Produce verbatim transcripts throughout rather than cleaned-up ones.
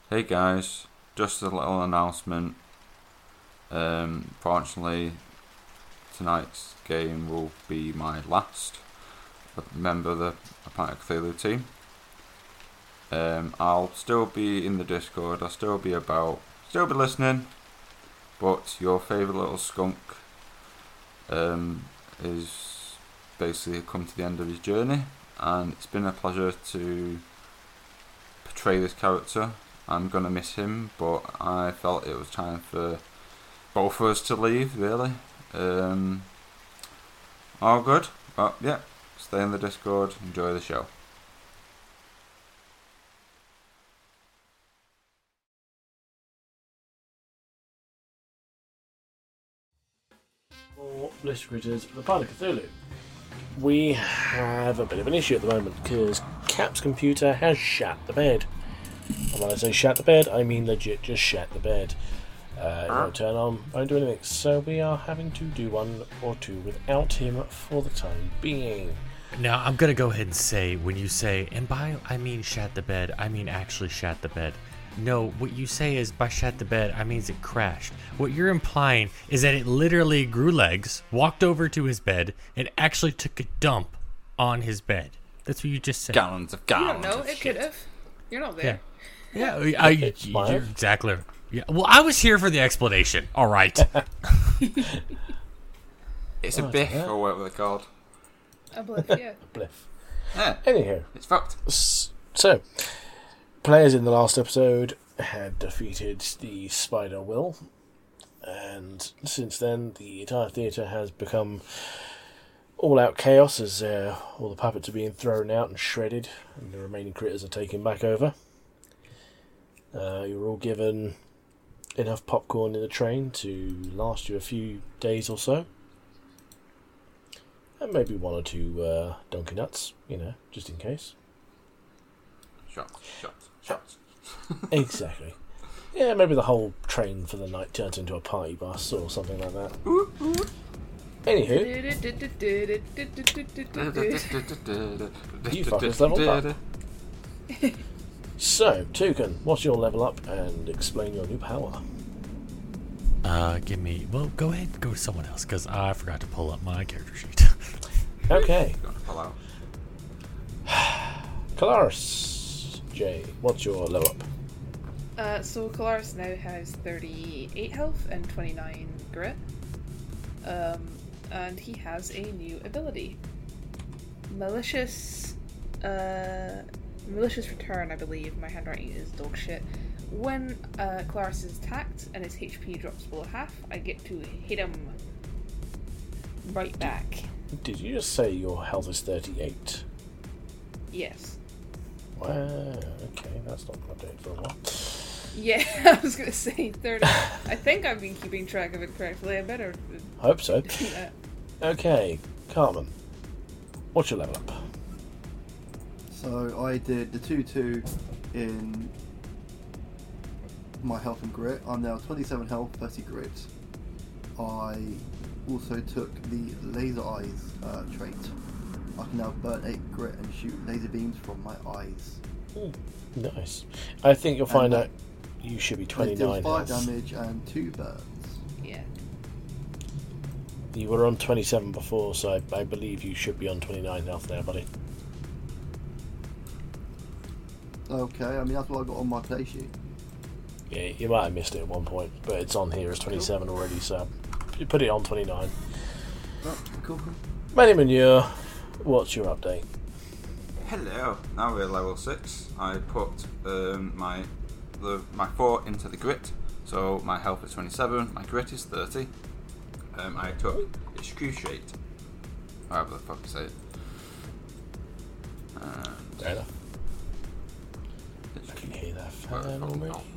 Hey guys, just a little announcement. Um, fortunately, tonight's game will be my last member of the Apatic Cthulhu team. Um, I'll still be in the Discord, I'll still be about, still be listening, but your favourite little skunk um, is basically come to the end of his journey, and it's been a pleasure to portray this character. I'm going to miss him, but I felt it was time for both of us to leave, really. Um, all good. But yeah, stay in the Discord, enjoy the show. For Blister Critters, the Apatic Cthulhu. We have a bit of an issue at the moment because Cap's computer has shat the bed. And when I say shat the bed, I mean legit just shat the bed. Uh, it won't turn on, won't do anything. So we are having to do one or two without him for the time being. Now, I'm going to go ahead and say, when you say, and by I mean shat the bed, I mean actually shat the bed. No, what you say is by shat the bed, I means it crashed. What you're implying is that it literally grew legs, walked over to his bed, and actually took a dump on his bed. That's what you just said. Gallons of gallons. You don't know. of It shit. could have. You're not there. Yeah, yeah I, I, you're exactly. Yeah. Well, I was here for the explanation. All right. It's a Oh, biff, yeah. or whatever they're called. A bliff, yeah. Bliff. Yeah, Anyhow, it's fucked. s- so, players in the last episode had defeated the Spider Will, and since then the entire theatre has become all-out chaos as uh, all the puppets are being thrown out and shredded, and the remaining critters are taken back over. Uh, you were all given enough popcorn in the train to last you a few days or so. And maybe one or two uh, donkey nuts, you know, just in case. Shots, shots, shots. Exactly. Yeah, maybe the whole train for the night turns into a party bus or something like that. Anywho, you fuckers leveled up. So, Toucan, what's your level up and explain your new power? Uh, give me. Well, go ahead and go to someone else because I forgot to pull up my character sheet. Okay. Gotta pull out. Kalaris J, what's your level up? Uh, so Kalaris now has thirty-eight health and twenty-nine grit. Um, and he has a new ability. Malicious, uh, Malicious Return, I believe. My handwriting is dog shit. When uh, Kalaris is attacked and his H P drops below half, I get to hit him right back. Did you just say your health is thirty-eight? Yes. Wow, okay, that's not going to do it for a while. Yeah, I was gonna say thirty. I think I've been keeping track of it correctly. I better. Hope so. do that. Okay, Carmen, what's your level up? So I did the two two in my health and grit. I'm now twenty-seven health, thirty grit. I also took the laser eyes uh, trait. I can now burn eight grit and shoot laser beams from my eyes. Ooh, nice. I think you'll find And out you should be I twenty-nine deal five health. damage and two burns. Yeah. You were on twenty-seven before, so I, I believe you should be on twenty-nine health now, buddy. Okay, I mean that's what I got on my play sheet. Yeah, you might have missed it at one point, but it's on here as twenty-seven already, so you put it on twenty-nine. Oh, cool. Manny Manure, what's your update? Hello. Now we're level six. I put um, my the my four into the grit, so my health is twenty-seven, my grit is thirty. Um, I took excruciate, however the fuck you say it. And Fair enough. I can hear that fan Well, already. no.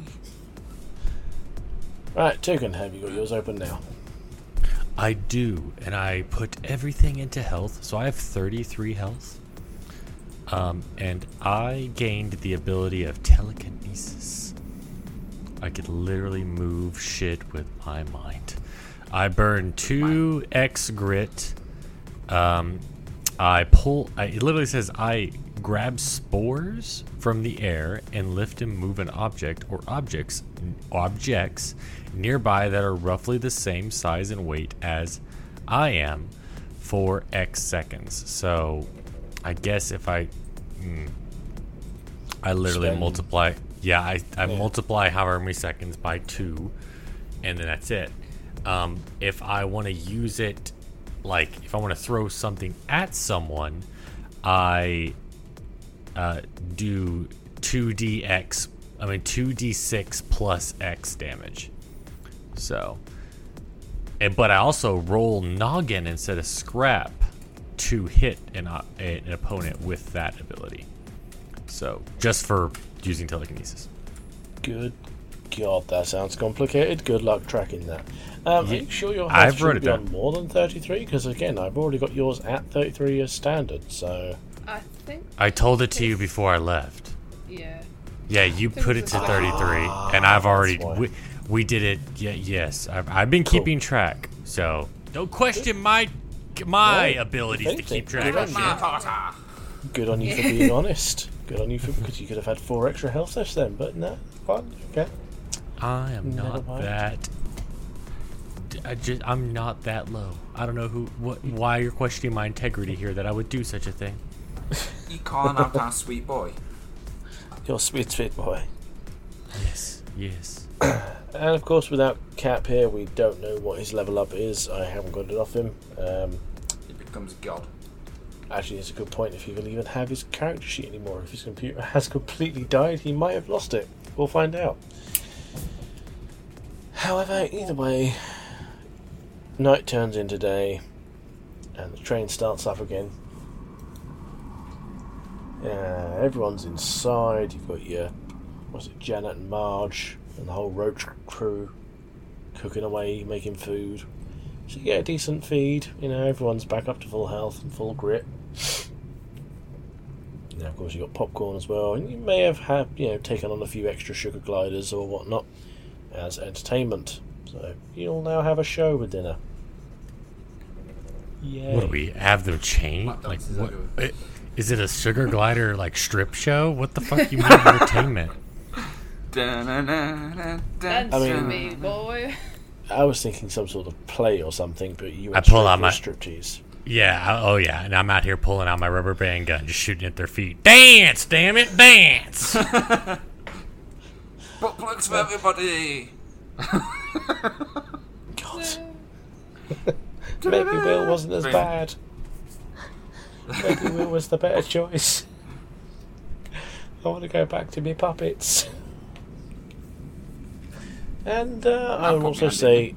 Right, Toucan, have you got yours open now? I do, and I put everything into health, so I have thirty-three health. Um, and I gained the ability of telekinesis. I could literally move shit with my mind. I burned two X grit. Um, I pull. I, it literally says I grab spores from the air and lift and move an object or objects objects nearby that are roughly the same size and weight as I am for X seconds. So I guess if I mm, I literally Spend. multiply yeah I, I Yeah. multiply however many seconds by two, and then that's it. Um, if I want to use it, like if I want to throw something at someone, I uh, do two d x, I mean two d six plus X damage. So, and, but I also roll noggin instead of scrap to hit an, uh, an opponent with that ability. So, just for using telekinesis. Good God, that sounds complicated. Good luck tracking that. Um, Yeah, are you sure your I've health wrote should it be on down. more than thirty-three? Because again, I've already got yours at thirty-three as standard, so... I think, I told it to you before I left. yeah. Yeah, you think put it it's to a- thirty-three, and I've already that's why. we, we did it. Yeah, yes, I've, I've been Cool. keeping track. So don't question my my No, abilities thank to you. keep track Good of on shit. Good on you for being honest. Good on you for... Because you could have had four extra health sets then, but no. Fine, okay. I am Never not mind. that. I just, I'm not that low. I don't know who, what, why you're questioning my integrity here. That I would do such a thing. You can't have that sweet boy. You're sweet, sweet boy. Yes, yes. And of course, without Cap here, we don't know what his level up is. I haven't got it off him. Um, He becomes god. actually, it's a good point if he will even have his character sheet anymore. If his computer has completely died, he might have lost it. We'll find out. However, either way, night turns into day, and the train starts up again. Yeah, everyone's inside. You've got your, what's it, Janet and Marge, and the whole road tr- crew cooking away, making food. So you get a decent feed. You know, everyone's back up to full health and full grit. Now, of course, you got popcorn as well, and you may have had, you know, taken on a few extra sugar gliders or whatnot as entertainment. So you'll now have a show with dinner. Yay! What do we have them chain? What Like, dances what? are doing? It, is it a sugar glider like strip show? What the fuck you mean entertainment? Dun-dun-dun-dun-dun. Dance I to mean- me, boy. I was thinking some sort of play or something, but you I went pull straight out for my- a striptease. Yeah. I- Oh yeah. And I'm out here pulling out my rubber band gun, just shooting at their feet. Dance, damn it, dance! Butt plugs for everybody. God. Maybe Will wasn't as bad. Maybe Will was the better choice. I want to go back to my puppets. And uh, I will also say,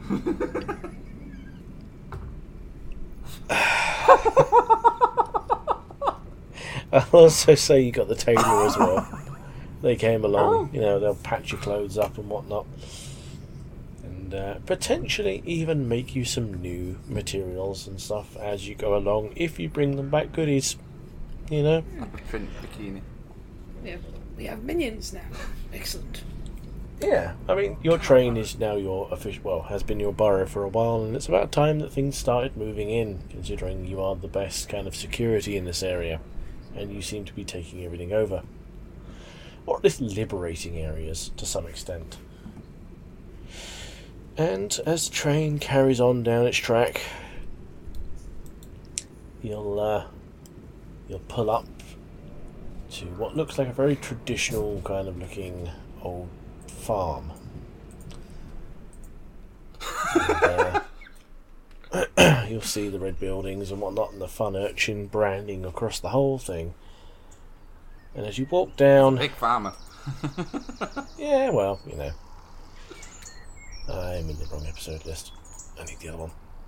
I'll also say you got the tailor as well. They came along, you know, they'll patch your clothes up and whatnot. And uh, potentially even make you some new materials and stuff as you go along if you bring them back goodies. You know? Like a print bikini. We have, we have minions now. Excellent. Yeah, I mean, your train is now your official, well, has been your borough for a while, and it's about time that things started moving in, considering you are the best kind of security in this area, and you seem to be taking everything over. Or at least liberating areas, to some extent. And as the train carries on down its track, you'll, uh, you'll pull up to what looks like a very traditional kind of looking old farm. And, uh, you'll see the red buildings and whatnot, and the fun urchin branding across the whole thing. And as you walk down, Big farmer. yeah, well, you know, I'm in the wrong episode list. I need the other one.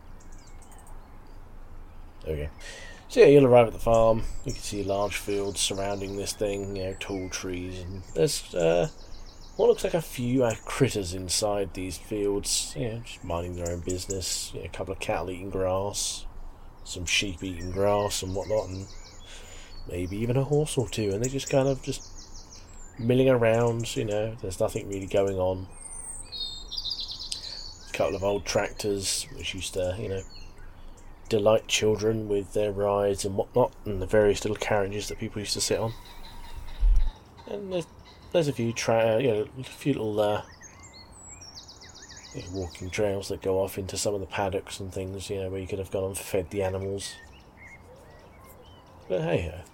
There we go. So yeah, you'll arrive at the farm. You can see large fields surrounding this thing, you know, tall trees, and there's uh, what looks like a few uh, critters inside these fields, you know, just minding their own business. You know, a couple of cattle eating grass, some sheep eating grass and whatnot, and maybe even a horse or two, and they're just kind of just milling around, you know, there's nothing really going on. A couple of old tractors, which used to, you know, delight children with their rides and whatnot, and the various little carriages that people used to sit on. And there's, there's a few tra- you know, a few little uh, you know, walking trails that go off into some of the paddocks and things, you know, where you could have gone and fed the animals. But hey ho.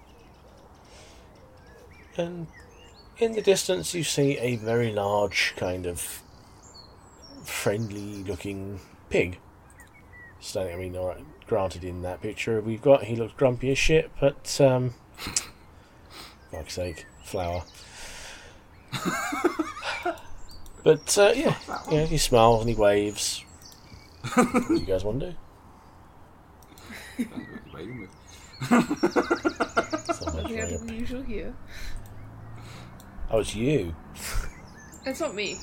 And in the distance you see a very large kind of friendly looking pig. Standing, I mean, alright, granted in that picture we've got, he looks grumpy as shit, but, um, fuck's sake, flower. But, uh, yeah, yeah, he smiles and he waves. What do you guys want to do? Nothing out of the usual here. Oh, it's you. It's not me.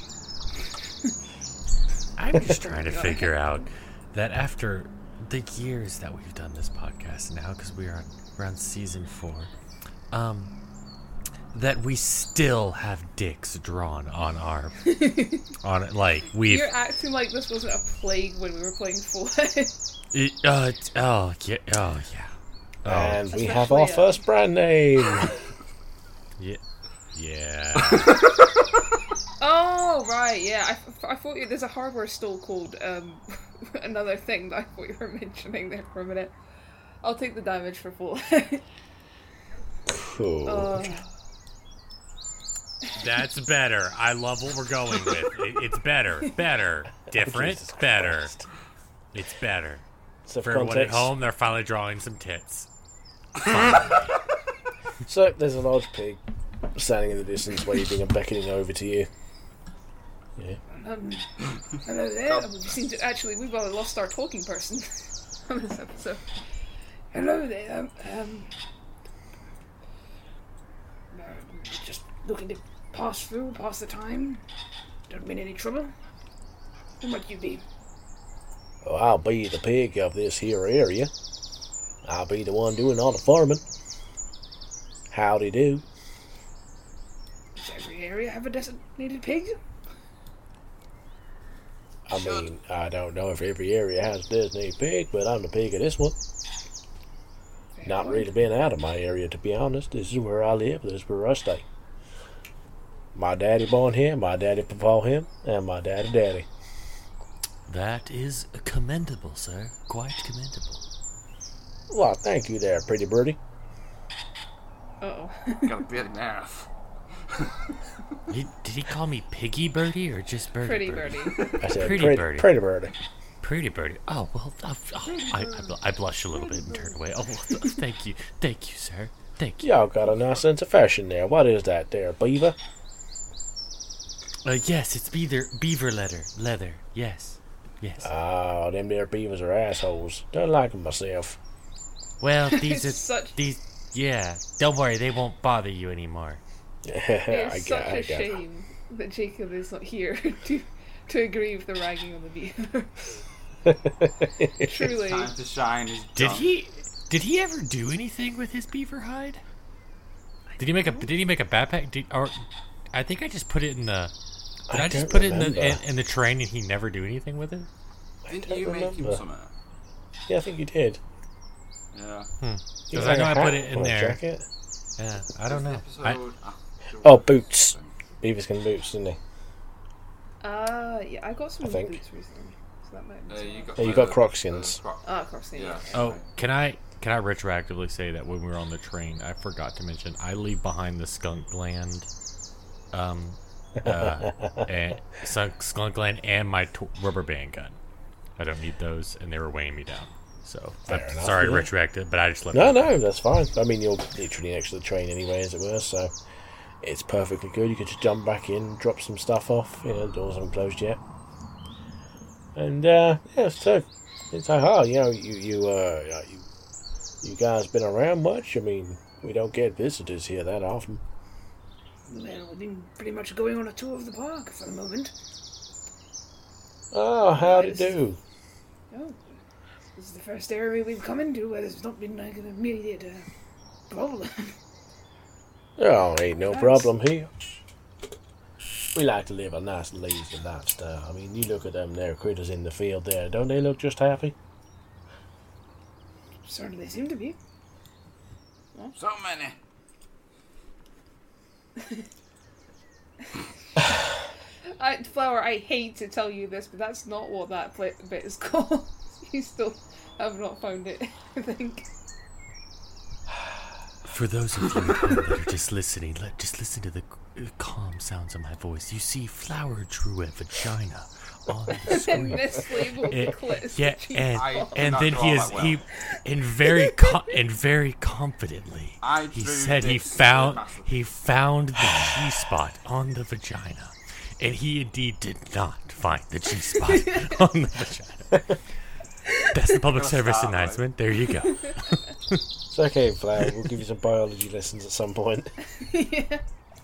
I'm just trying to figure out that after the years that we've done this podcast now, because we are on, we're on season four, um, that we still have dicks drawn on our, on it, like we've. You're acting like this wasn't a plague when we were playing Fallout. It, uh, oh yeah, oh yeah, oh, And we Especially, have our uh, first brand name. yeah, yeah. Oh, right, yeah. I, I thought you, there's a hardware store called um, another thing that I thought you were mentioning there for a minute. I'll take the damage for Fallout. Cool. uh, That's better. I love what we're going with. It, it's better, better, different, Jesus better. Christ. It's better. So For for everyone at context, home, they're finally drawing some tits. so there's a large pig standing in the distance waving and beckoning over to you. Yeah. um, hello there. We seem to actually, we've uh, lost our talking person on this episode. Hello there. Um, um, uh, just looking to pass through, pass the time. Don't mean any trouble. Who might you be? Oh, I'll be the pig of this here area. I'll be the one doing all the farming. Howdy do. Does every area have a designated pig? I mean, I don't know if every area has a designated pig, but I'm the pig of this one. Fair Not point. really been out of my area, to be honest. This is where I live. This is where I stay. My daddy born here, my daddy papa him, and my daddy daddy. That is commendable, sir. Quite commendable. Well, thank you there, pretty birdie. Uh-oh. Got a bit of math. He, did he call me Piggy Birdie or just Birdie? Pretty birdie. I said, Pretty pretty, birdie. pretty birdie. Pretty Birdie. Oh, well, uh, oh, I, I, bl- I blush a little bit and turn away. Oh, well, thank you. Thank you, sir. Thank you. Y'all got a nice sense of fashion there. What is that there, beaver? Uh, yes, it's beaver, beaver leather. Leather. Yes. Yes. Oh, them there beavers are assholes. Don't like them myself. Well, these are... Such- These... Yeah. Don't worry, they won't bother you anymore. I It's got, such I a got. shame that Jacob is not here to to agree with the ragging on the beaver. Truly. Time to shine is Did done. he... Did he ever do anything with his beaver hide? Did he make a... Did he make a backpack? Did, or... I think I just put it in the... Did I, I just don't put it in the remember. in, in the train and he never do anything with it? Didn't don't you make him remember. something? Yeah, I think you did. Yeah. You Because I had know a I put hat it in or a there. jacket? Yeah, I don't know. Episode I, after- Oh, boots. Beavers can boots, didn't he? Uh, yeah, I got some I think. boots recently, so that might be Uh, you got, Oh, you uh, got Crocsons. uh, Croc- Ah, cross the Yeah. oh, can I can I retroactively say that when we were on the train, I forgot to mention I leave behind the skunk gland, um, uh, and skunk, skunk gland and my t- rubber band gun. I don't need those, and they were weighing me down. So Fair I'm enough, sorry, yeah. retroactive, but I just left. No, it. no, that's fine. I mean, you're literally next to the train anyway, as it were, so it's perfectly good. You could just jump back in, drop some stuff off. You know, the doors haven't closed yet. And, uh, yeah, so, it's like, oh, you know, you, you, uh, you, you guys been around much? I mean, we don't get visitors here that often. Well, we've been pretty much going on a tour of the park for the moment. Oh, howdy Nice. do. Oh, this is the first area we've come into where there's not been like an immediate uh, problem. Oh, ain't no Nice. problem here. We like to live a nice, lazy lifestyle. I mean, you look at them there critters in the field there. Don't they look just happy? Certainly seem to be. So many. I, Flower, I hate to tell you this, but that's not what that pla- bit is called. You still have not found it, I think. For those of you at home that are just listening, let just listen to the c- calm sounds of my voice. You see, Flower drew a vagina on the screen. Mislabeled the It- clit as yeah, the and I- G-spot. and not then draw he is that well. he, and very co- and very confidently, I he drew said he this found massive. he found the G spot on the vagina, and he indeed did not find the G spot on the vagina. That's the public Gonna service start, right? announcement. There you go. It's okay, Flower. We'll give you some biology lessons at some point. Yeah.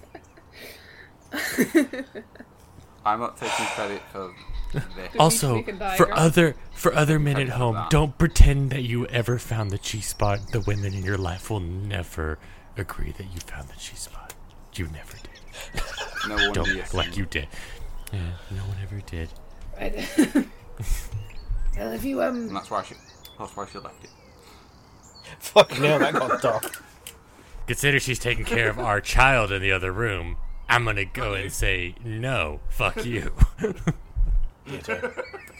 I'm not taking credit for this. Also, make a for diagram? other for other men at Depends on home, that. don't pretend that you ever found the G spot. The women in your life will never agree that you found the G spot. You never did. No wonder Don't you're act like single. you did. Yeah, no one ever did. Right. Well, if you, And um... that's why she. That's why she left it. Fucking hell, that got dark. Consider she's taking care of our child in the other room. I'm gonna go and say no. Fuck you. Your turn.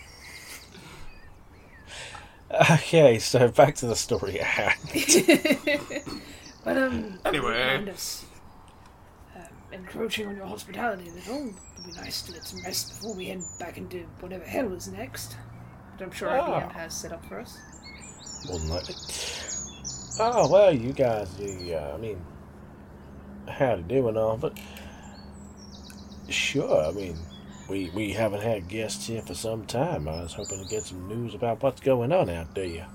Okay, so back to the story at hand. But, um... Anyway. don't mind us, um, encroaching on your hospitality a little. It'd be nice to get some rest before we head back into whatever hell is next. But I'm sure our Ah. D M has set up for us. More than likely. Oh, well, you guys, you, uh, I mean, howdy do and all, but sure, I mean, we we haven't had guests here for some time. I was hoping to get some news about what's going on out there.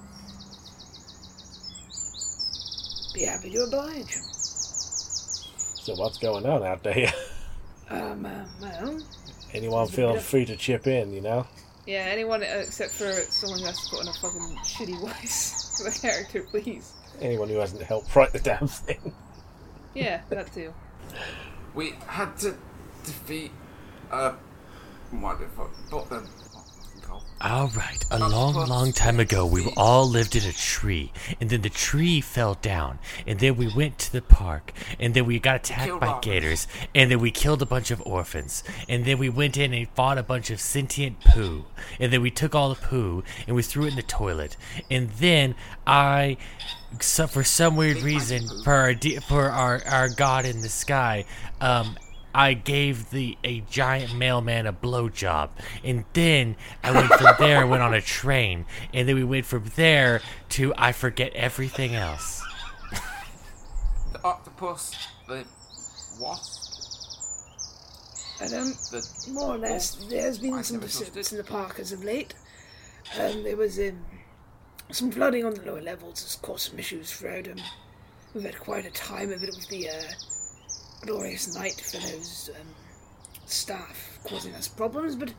Be happy to oblige. So what's going on out there? Um, uh, well... Anyone feel free to chip in, you know? Yeah, anyone uh, except for someone who has to put on a fucking shitty voice for the character, please. Anyone who hasn't helped write the damn thing. Yeah, that too. We had to defeat. Uh. What the fuck? But then. All right. A long, long time ago, we all lived in a tree, and then the tree fell down, and then we went to the park, and then we got attacked Killed by orphans. gators, and then we killed a bunch of orphans, and then we went in and fought a bunch of sentient poo, and then we took all the poo and we threw it in the toilet, and then I, so for some weird reason, for our de- for our our god in the sky, um. I gave the a giant mailman a blowjob, and then I went from there and went on a train, and then we went from there to I forget everything else. The octopus. The wasp. And, um, The. more or less, there's been I some never trusted. disturbance in the park as of late. Um, there was, um, some flooding on the lower levels has caused some issues throughout. Um, we've had quite a time of it with the, uh, Glorious Night Fellows, um, staff causing us problems, but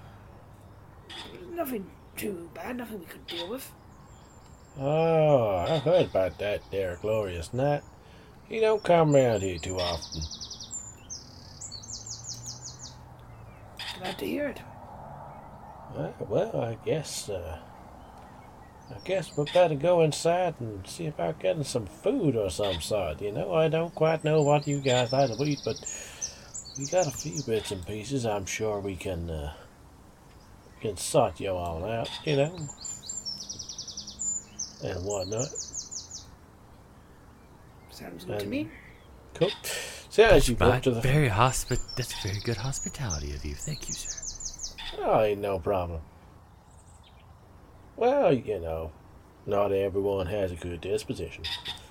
nothing too bad, nothing we could deal with. Oh, I've heard about that there, Glorious Night. You don't come round here too often. Glad to hear it. Uh, well, I guess, uh, I guess we better go inside and see about getting some food or some sort. You know, I don't quite know what you guys like to eat, but we got a few bits and pieces. I'm sure we can, uh, we can sort you all out, you know, and whatnot. Sounds good to Um, me. Cool. So as you But walk to the very hospi- That's very good hospitality of you. Thank you, sir. Oh, ain't no problem. Well, you know, not everyone has a good disposition.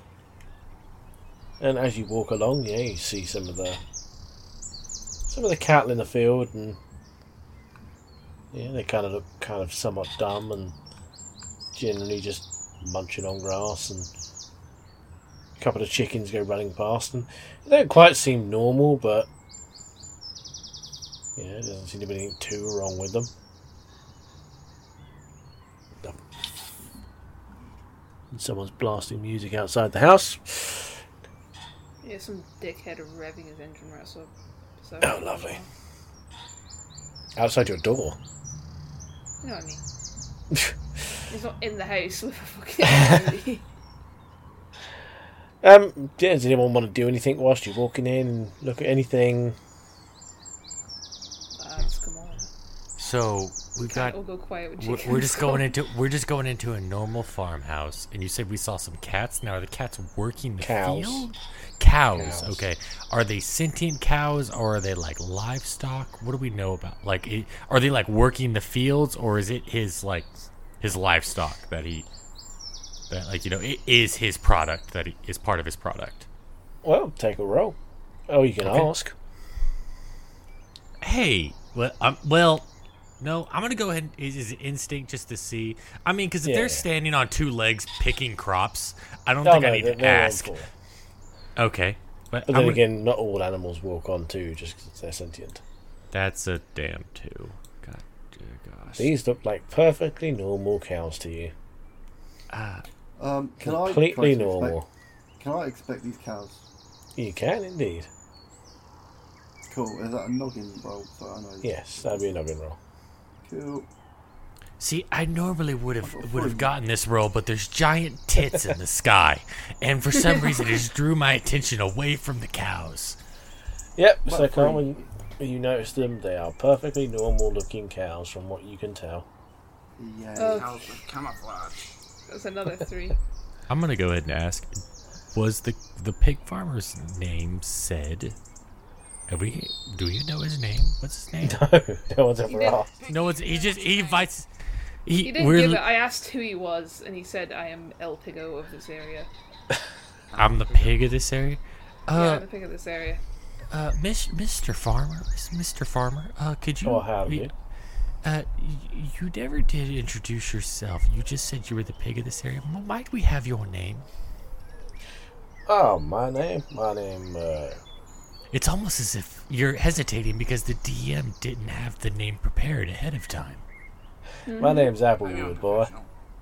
And as you walk along, yeah, you see some of the some of the cattle in the field, and yeah, they kind of look kind of somewhat dumb and generally just munching on grass, and a couple of chickens go running past, and they don't quite seem normal, but yeah, there doesn't seem to be anything too wrong with them. And someone's blasting music outside the house. Yeah, some dickhead revving his engine right so. so Oh, lovely. Outside your door. You know what I mean. He's not in the house with a fucking. Um, yeah, does anyone want to do anything whilst you're walking in and look at anything? Lads, come on. So we got. We'll go quiet with We're, chickens. we're just going into we're just going into a normal farmhouse, and you said we saw some cats. Now are the cats working the Cows. field? Cows. Cows. Okay. Are they sentient cows, or are they like livestock? What do we know about? Like, it, are they like working the fields, or is it his like his livestock that he that like you know it is his product that he is part of his product? Well, take a roll. Oh, you can Okay. ask. Hey, well, um, well. No, I'm gonna go ahead. And, is, is it instinct just to see? I mean, because if Yeah, they're yeah. standing on two legs picking crops, I don't No, think no, I need they're- to they're on ask. four. Okay, but, But I'm then gonna- again, not all animals walk on two just because they're sentient. that's a damn two. God, dear gosh. These look like perfectly normal cows to you. Ah, Um, can I Completely try to normal. Expect, can I expect these cows? You can indeed. Cool. Is that a noggin roll? So I know. Yes, that'd be a noggin roll. Cool. see, I normally would have I've got would have three. gotten this roll, but there's giant tits in the sky, and for some reason, it just drew my attention away from the cows. Yep, What so for? Carl, when when you notice them, they are perfectly normal looking cows from what you can tell. Yay. Oh. Cows with camouflage. That's another three. I'm gonna go ahead and ask: was the the pig farmer's name said? Have we? Do you know his name? What's his name? No, no one's He ever did. asked. No, it's he just he invites. He, He didn't we're, give it. I asked who he was, and he said, "I am El Pigo of this area." I'm the pig of this area. yeah, Uh, I'm the pig of this area. uh, Miss, Mister Farmer, Mister Farmer, uh, could you? Oh, how do you- you? Uh, y- you never did introduce yourself. You just said you were the pig of this area. M- Might we have your name? Oh, my name? My name, uh... It's almost as if you're hesitating because the D M didn't have the name prepared ahead of time. My name's Maybe Applewood, I'm boy. professional.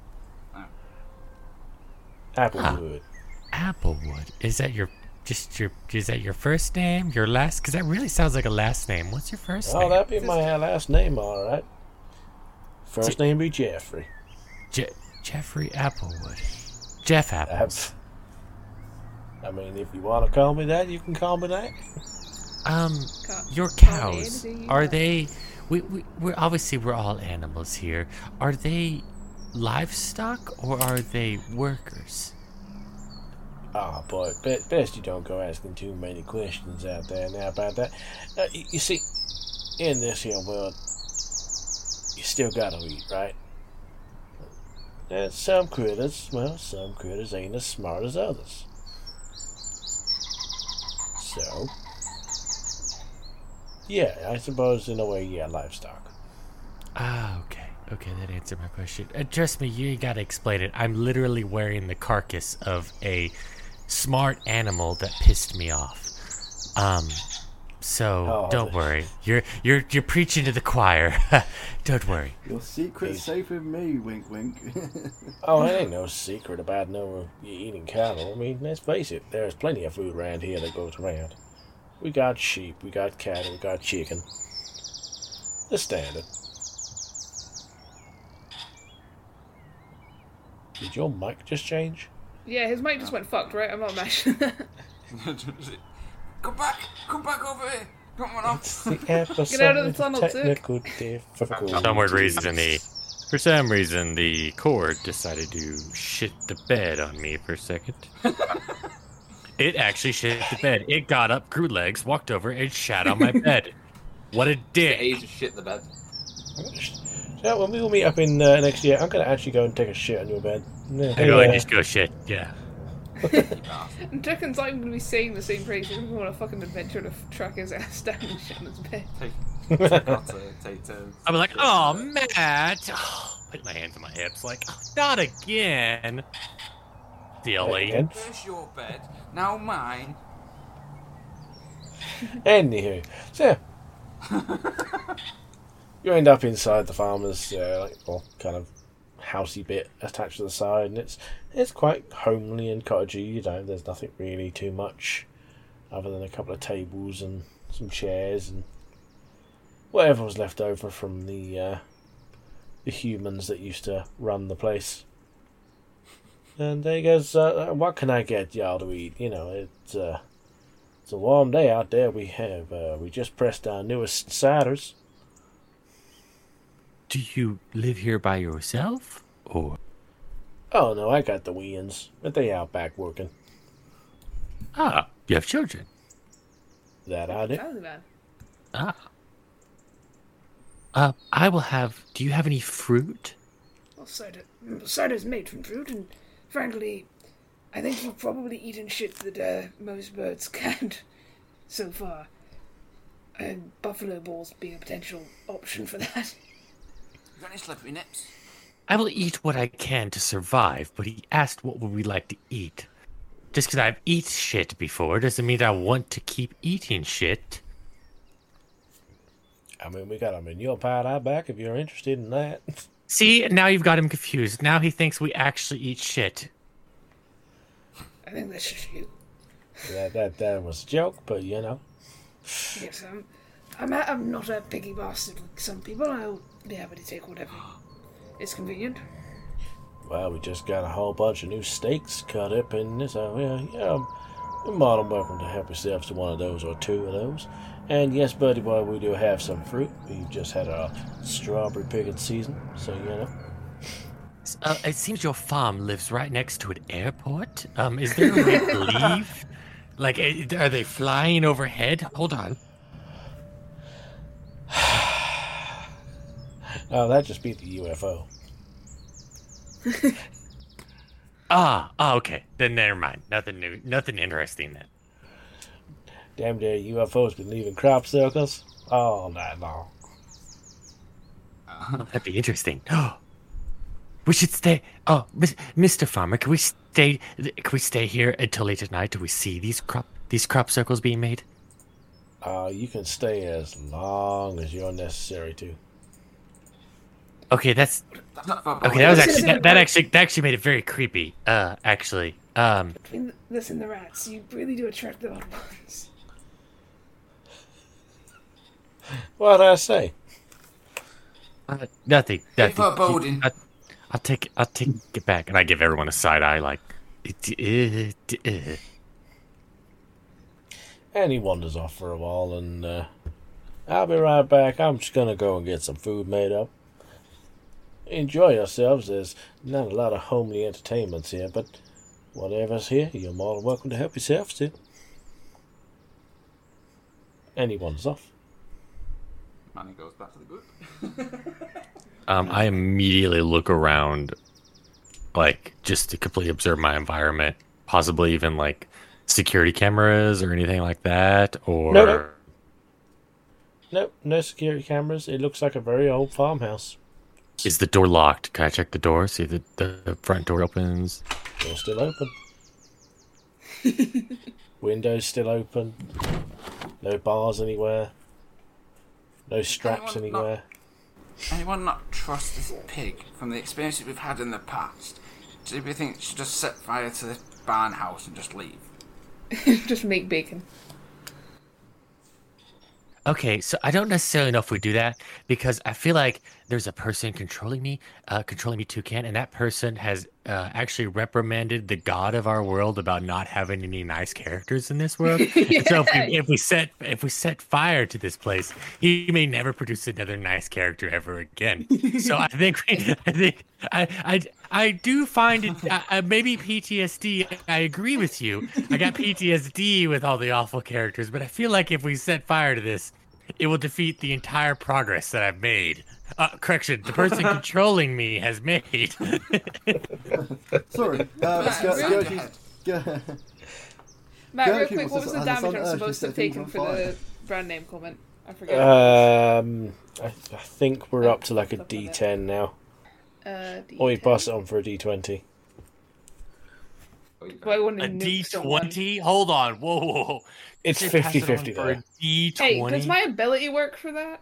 Applewood. Applewood. Is that your just your? Is that your first name? Your last? Because that really sounds like a last name. What's your first Oh, name? that'd be my last name, alright. First name be Jeffrey. Je- Jeffrey Applewood. Jeff Apples. That's... I mean, if you want to call me that, you can call me that. Um, Ca- your call me cows, anything you are want. they? We we we're obviously we're all animals here. Are they livestock or are they workers? Oh, boy, be- best you don't go asking too many questions out there now about that. Uh, you, you see, in this here world, you still gotta eat, right? And some critters, well, some critters ain't as smart as others. So, yeah, I suppose in a way, yeah, livestock. Ah, okay. Okay, that answered my question. Uh, trust me, you ain't gotta explain it. I'm literally wearing the carcass of a smart animal that pissed me off. Um, so Oh, don't the- worry. You're you're you're preaching to the choir. Don't worry. Your secret's He's- safe with me. Wink, wink. Oh, it ain't no secret about no eating cattle. I mean, let's face it, there's plenty of food around here that goes around. We got sheep, we got cattle, we got chicken. The standard. Did your mic just change? Yeah, his mic just went fucked, right? I'm not mashing. Come back! Come back over here! Come on up! It's the episode out of the of tunnel, Tick. technical difficulties. For some weird reason, the for some reason the cord decided to shit the bed on me for a second. It actually shit the bed. It got up, grew legs, walked over, and shat on my bed. What a The dick! age of shit the bed. So when we will meet up in uh, next year, I'm going to actually go and take a shit on your bed. Yeah, I go and uh, just go shit. Yeah. And Dick and I'm gonna be saying the same phrase. We're gonna go on a fucking adventure to f- track his ass down and shit on his bed. Take, take, got to take turns. I'll be like, oh, Matt. Oh, put my hands on my hips, like, oh, not again. Silly. again. First your bed, now mine. Anywho, so you end up inside the farmer's uh, like well, kind of housey bit attached to the side, and it's it's quite homely and cottagey. You know, there's nothing really too much other than a couple of tables and some chairs and whatever was left over from the uh, the humans that used to run the place. And he goes, uh, what can I get y'all to eat? You know, it's, uh, it's a warm day out there. We have, uh, we just pressed our newest ciders. Do you live here by yourself, or? Oh, no, I got the weans, but they out back working. Ah, you have children. That I do. Family man. Ah. Uh, I will have, do you have any fruit? Well, cider, cider's made from fruit, and frankly, I think you've probably eaten shit that uh, most birds can't so far. And buffalo balls being a potential option for that. You got any slippery nips? I will eat what I can to survive, but he asked what would we like to eat. Just because I've eaten shit before doesn't mean I want to keep eating shit. I mean, we got a manure pile out back if you're interested in that. See, now you've got him confused. Now he thinks we actually eat shit. I think that's true. that, that that was a joke, but you know. Yes, I'm, I'm, a, I'm not a picky bastard like some people. I'll be happy to take whatever is convenient. Well, we just got a whole bunch of new steaks cut up in this area. Yeah, you're more than welcome to help yourselves to one of those or two of those. And yes, buddy boy, we do have some fruit. We've just had a strawberry picking season, so you know. Uh, it seems your farm lives right next to an airport. Um, is there a way to leave? Like, are they flying overhead? Hold on. Oh, that just beat the U F O. Ah, ah, okay. Then never mind. Nothing new. Nothing interesting then. Damn, their U F Os been leaving crop circles all night long. Oh, that'd be interesting. Oh, we should stay. Oh, Mister Farmer, can we stay? Can we stay here until late at night? Do we see these crop these crop circles being made? Uh, you can stay as long as you're necessary to. Okay, that's That's not for okay. That was actually that, that actually that actually made it very creepy. Uh, actually, um, Between this and the rats, you really do attract the odd ones. What did I say? uh, nothing. nothing. foreboding. I, I'll take I'll take it back, and I give everyone a side eye, like. It, uh, uh. And he wanders off for a while, and uh, I'll be right back. I'm just gonna go and get some food made up. Enjoy yourselves. There's not a lot of homely entertainments here, but whatever's here, you're more than welcome to help yourselves to. And he wanders off. Manny goes back to the group. Um, I immediately look around, like, just to completely observe my environment. Possibly even, like, security cameras or anything like that, or... No, no. Nope, no security cameras. It looks like a very old farmhouse. Is the door locked? Can I check the door? See if the, the front door opens? Door's still open. Windows still open. No bars anywhere. No straps Anyone not- anywhere. Anyone not trust this pig from the experiences we've had in the past? Do you think it should just set fire to the barn house and just leave? Just make bacon. Okay, so I don't necessarily know if we do that, because I feel like there's a person controlling me, uh, controlling me toucan, and that person has uh, actually reprimanded the god of our world about not having any nice characters in this world. Yeah. So if we, if we set if we set fire to this place, he may never produce another nice character ever again. So I think we, I think I I I do find it uh, maybe P T S D. I agree with you. I got P T S D with all the awful characters, but I feel like if we set fire to this, it will defeat the entire progress that I've made. Uh, correction, the person controlling me has made. Sorry. Uh, Matt, go, round go, ahead. go, Matt, Go real ahead, quick, what's what was this- the has the damage sun I'm actually supposed to have set things taken on for fire? the brand name comment? I forget. Um, I, I think we're up to like a Stuff like D that. ten now. uh, Or we D ten. pass it on for a D twenty. But I want A to nuke D someone. twenty? Hold on. Whoa, whoa, whoa. It's You pass it on fifty-fifty for though. a D Hey, twenty? does my ability work for that?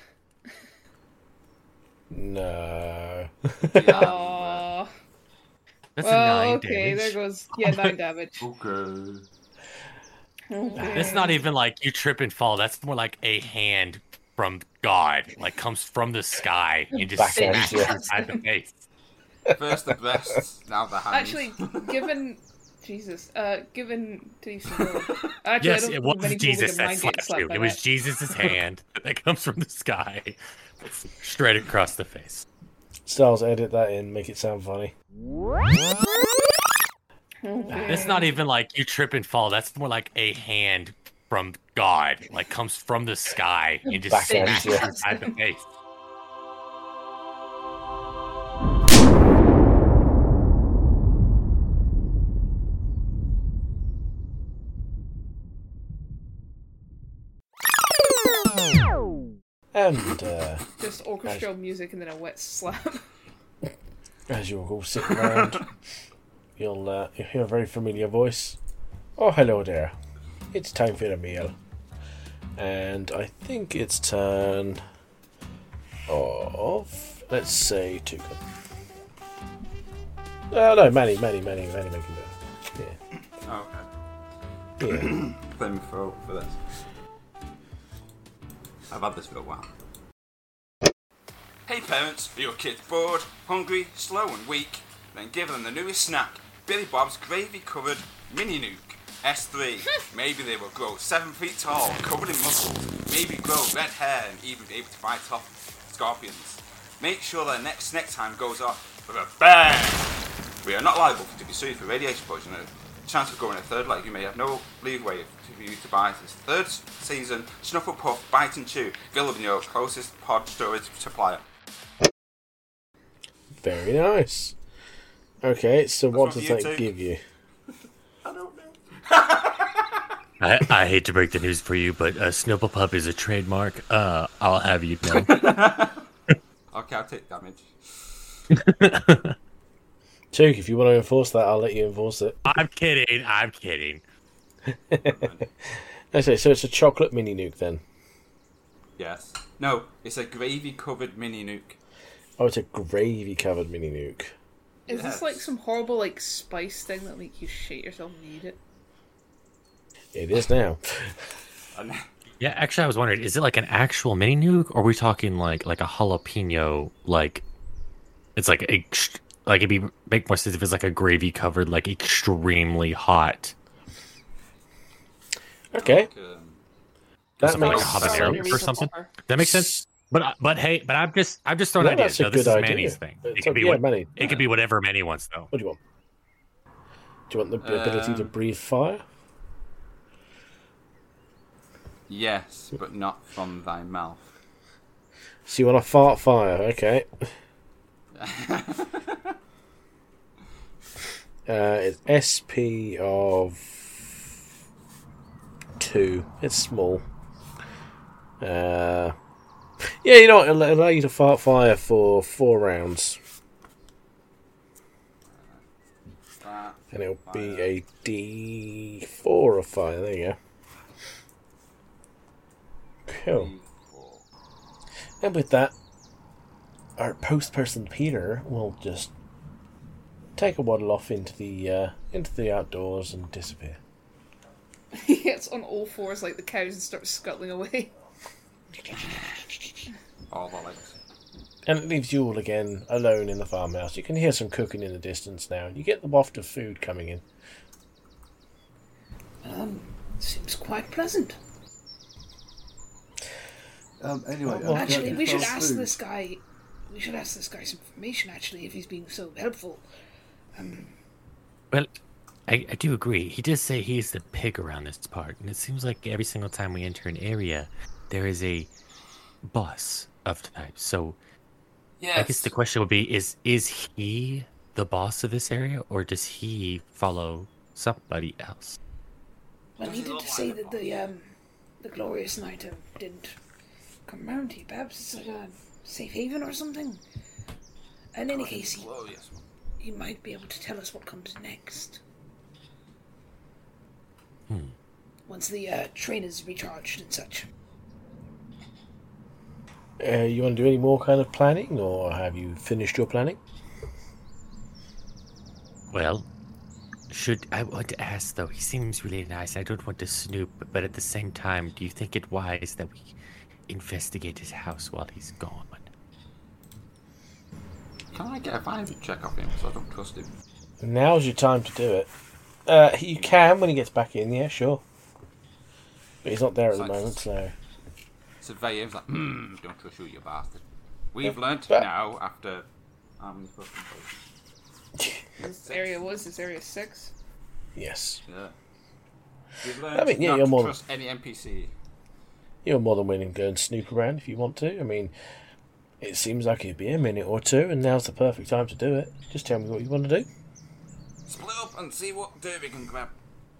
No. Aww. That's a Well, nine okay, damage. there goes. Yeah, nine damage. Okay. Okay. That's not even like you trip and fall. That's more like a hand from God, like comes from the sky and just Backhand, smashes yeah. you inside the face. First the breasts, now the hands. Actually, given Jesus, uh, given Denise and Will, actually, I Yes, don't it think was many people Jesus would that mind getting slapped slapped you. by It was that. Jesus' hand that comes from the sky, straight across the face. Styles, edit that in, make it sound funny. That's not even like you trip and fall. That's more like a hand from God, like comes from the sky and just Backhand, smashes yeah. you inside the face. And uh, Just orchestral music and then a wet slap. as you're all sitting around, you'll, uh, you'll hear a very familiar voice. Oh, hello there. It's time for a meal. And I think it's turn of, let's say, Tuka. Oh, no, Manny, Manny, Manny, Manny making it. Yeah. Oh, okay. Yeah. Clear my throat for this. I've had this for a while. Hey parents, are your kids bored, hungry, slow and weak? Then give them the newest snack, Billy Bob's Gravy Covered Mini Nuke S three. Maybe they will grow seven feet tall, covered in muscles, maybe grow red hair and even be able to fight off scorpions. Make sure their next snack time goes off with a bang! We are not liable to be sued for radiation poisoning. Chance of going a third leg, you may have no leeway for you to buy this third season Snuffle Puff Bite and Chew, available in your closest pod storage supplier. Very nice. Okay, so what one does for you that too. give you? I don't know. I, I hate to break the news for you, but uh, Snubble Pup is a trademark. Uh, I'll have you know. Okay, I'll take damage. Tuke, if you want to enforce that, I'll let you enforce it. I'm kidding. I'm kidding. Okay, so it's a chocolate mini nuke then. Yes. No, it's a gravy covered mini nuke. Oh, it's a gravy covered mini nuke. Is Yes. this like some horrible like spice thing that make you shit yourself and eat it? It is now. And Yeah, actually, I was wondering, is it like an actual mini nuke, or are we talking like like a jalapeno? Like, it's like a, like it'd be make more sense if it's like a gravy covered, like extremely hot. Okay, um, that Something like makes a habanero sense. or something. That makes sense. But but hey, but I'm just I'm just throwing No, ideas. that's a No, this good is idea. Manny's thing. It It's could a- be yeah, what Manny. it could be whatever Manny wants though. What do you want? Do you want the ability to Um, breathe fire? yes, but not from thy mouth. So you want to fart fire? Okay. Uh, it's S P of two. It's small. Uh, yeah, you know what? It'll allow you to fart fire for four rounds, That, and it'll be a D four of fire. There you go. Cool. four. And with that, our post person Peter will just take a waddle off into the uh, into the outdoors and disappear. He gets on all fours like the cows and starts scuttling away. All the legs. And it leaves you all again alone in the farmhouse. You can hear some cooking in the distance now. You get the waft of food coming in. Um, seems quite pleasant. Um, anyway, Well, uh, Actually, yeah, we should fast ask food. this guy. We should ask this guy some information. Actually, if he's being so helpful. Um, Well, I, I do agree. He does say he's the pig around this part, and it seems like every single time we enter an area, there is a boss of types. So Yes. I guess the question would be: Is is he the boss of this area, or does he follow somebody else? well, he did say that the um, the glorious knight uh, didn't come around here. Perhaps it's like a safe haven or something. In any case, he, Glorious one. he might be able to tell us what comes next. Hmm. Once the uh, train is recharged and such. Uh, you want to do any more kind of planning, or have you finished your planning? Well, should I want to ask though? He seems really nice. I don't want to snoop, but at the same time, do you think it wise that we investigate his house while he's gone. Can I get a vibe check off him? Because I don't trust him. Now's your time to do it. Uh, you can when he gets back in, yeah, sure. But he's not there at the Thanks. moment, so... Survey him's like, hmm, don't trust you, you bastard. We've Yeah, learnt but- now after how many fucking places? This area was this area six. Yes. Yeah. We've learned I mean, yeah, not you're to more- trust any N P C. You're more than willing to go and snoop around if you want to. I mean, it seems like it'd be a minute or two, and now's the perfect time to do it. Just tell me what you want to do. Split up and see what dirt we can grab.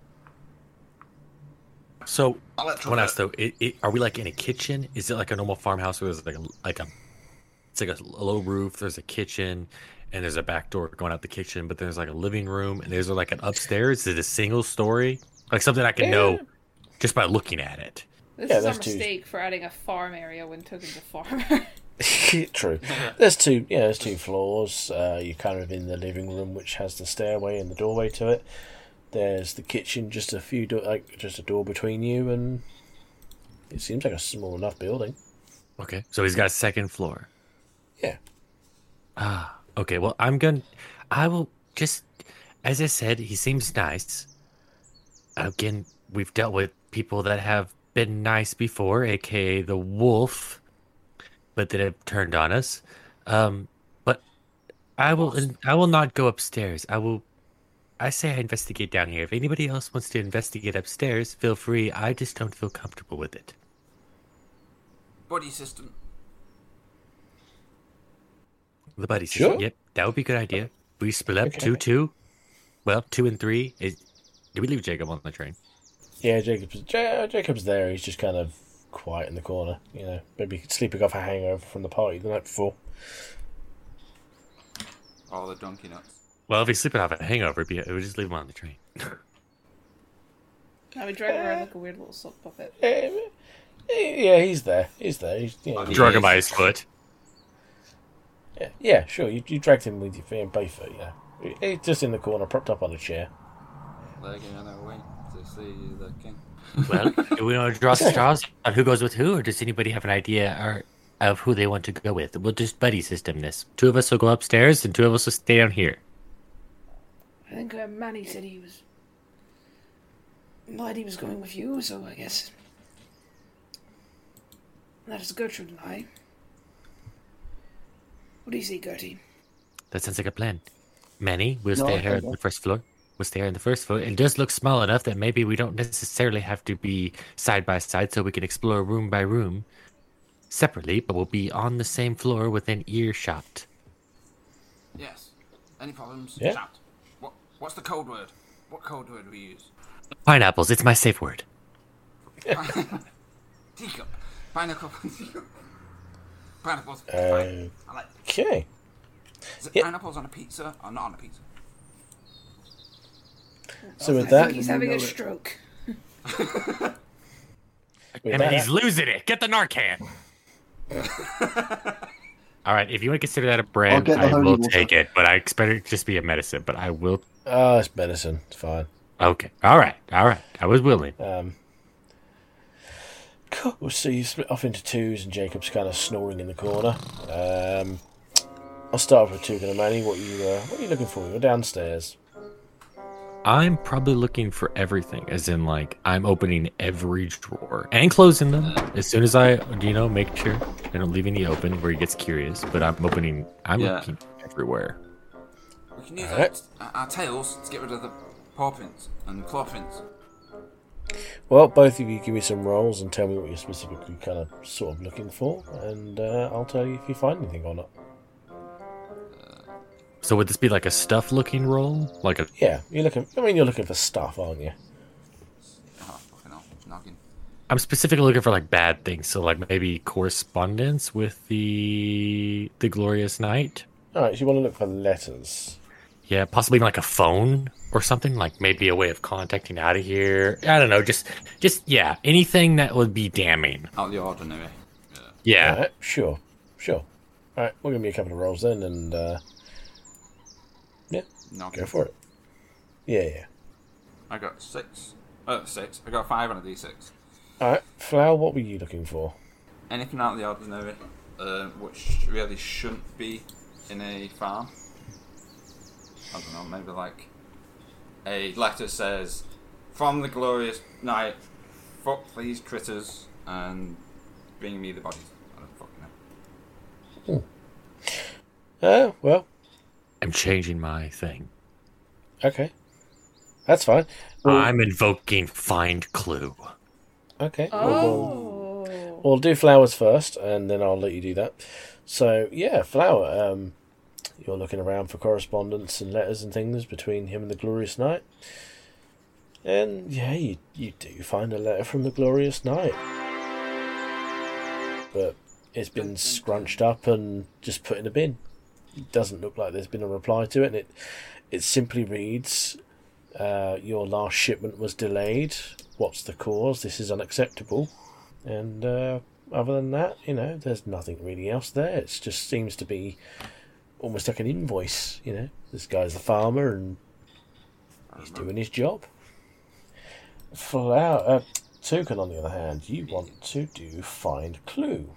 So, I'll let I want to Trevor- ask though, it, it, are we like in a kitchen? Is it like a normal farmhouse where there's like a, like a, it's like a low roof, there's a kitchen, and there's a back door going out the kitchen, but there's like a living room, and there's like an upstairs? Is it a single story? Like something I can Yeah. know just by looking at it? This Yeah, is our that's two- mistake for adding a farm area when Token's a farmer. True. There's two. Yeah, there's two floors. Uh, you're kind of in the living room, which has the stairway and the doorway to it. There's the kitchen, just a few, do- like just a door between you, and it seems like a small enough building. Okay, so he's got a second floor. Yeah. Ah, okay. Well, I'm gonna, I will just, as I said, he seems nice. Again, we've dealt with people that have been nice before, aka the wolf, but that have turned on us. Um, but I will, I will not go upstairs. I will. I say I investigate down here. If anybody else wants to investigate upstairs, feel free. I just don't feel comfortable with it. Buddy system. The buddy Sure. system. Yep, that would be a good idea. We split up Okay. two, two. Well, two and three. Is did we leave Jacob on the train? Yeah, Jacob's Ja- Jacob's there. He's just kind of quiet in the corner. You know, maybe sleeping off a hangover from the party the night before. All the donkey nuts. Well, if he's sleeping off a hangover, it'd be, it would just leave him on the train. I would drag him around like a weird little sock puppet. Eh, eh, Yeah, he's there. He's there. He's, you know, He Drug him is. by his foot. yeah, yeah, sure. You, you dragged him with your feet, both feet. Yeah, he's just in the corner, propped up on a chair. Legging on our way to see the king. Well, do we want to draw straws on who goes with who, or does anybody have an idea or of who they want to go with? We'll just buddy system this. Two of us will go upstairs, and two of us will stay down here. I think uh, Manny said he was. Lied he was going with you, so I guess. That is Gertrude and I. What do you say, Gertie? That sounds like a plan. Manny, we'll No, stay I here on don't. the first floor. We'll stay here on the first floor. It does look small enough that maybe we don't necessarily have to be side by side, so we can explore room by room separately, but we'll be on the same floor within earshot. Yes. Any problems? Yeah. Shout. What? What's the code word? What code word do we use? Pineapples, it's my safe word. Teacup. Pineapple. Pineapples. Uh, Fine. I like. Okay. Is it yeah. pineapples on a pizza or not on a pizza? So I with that, think he's you having know a it. stroke. with I mean, that- he's losing it. Get the Narcan. All right, if you want to consider that a brand, get the I holy will water. take it. But I expect it to just be a medicine. But I will. oh, it's medicine. It's fine. Okay. All right. All right. I was willing. Um, cool. So you split off into twos, and Jacob's kind of snoring in the corner. Um, I'll start with Tugan and Manny. What you uh, what are you looking for? You're downstairs. I'm probably looking for everything, as in, like, I'm opening every drawer and closing them as soon as I, you know, make sure I don't leave any open where he gets curious. But I'm opening, I'm Yeah. looking everywhere. We can use Alright. our, our tails to get rid of the paw prints and claw prints. Well, both of you give me some rolls and tell me what you're specifically kind of sort of looking for, and uh, I'll tell you if you find anything or not. So would this be like a stuff looking roll? Like a, Yeah, you're looking. I mean, you're looking for stuff, aren't you? Oh, fucking hell. Noggin. I'm specifically looking for like bad things. So like maybe correspondence with the, the glorious night. All right, so you want to look for letters. Yeah, possibly like a phone or something, like maybe a way of contacting out of here. I don't know, just, just yeah, anything that would be damning. Out of the ordinary. Yeah. All right, sure, sure. All right, we'll give me a couple of rolls then, and uh, yeah, Noggin. go for it. Yeah, yeah. I got six. Uh, six. I got five on a d six. All right, Flower, what were you looking for? anything out of the ordinary, uh, which really shouldn't be in a farm. I don't know, maybe like a letter says, "From the glorious night, fuck these critters and bring me the bodies." I don't fucking know. Uh, well, I'm changing my thing. okay. That's fine. Well, I'm invoking Find Clue. okay. Well, we'll, Oh. we'll do flowers first, and then I'll let you do that. So, yeah, Flower, um, you're looking around for correspondence and letters and things between him and the Glorious Knight. And, yeah, you, you do find a letter from the Glorious Knight. But it's been scrunched up and just put in a bin. It doesn't look like there's been a reply to it, and it, it simply reads, uh, your last shipment was delayed. What's the cause? This is unacceptable. And uh, other than that, you know, there's nothing really else there. It just seems to be almost like an invoice, you know. This guy's a farmer and he's doing his job. Flower, uh, Toucan, on the other hand, you want to do Find Clue.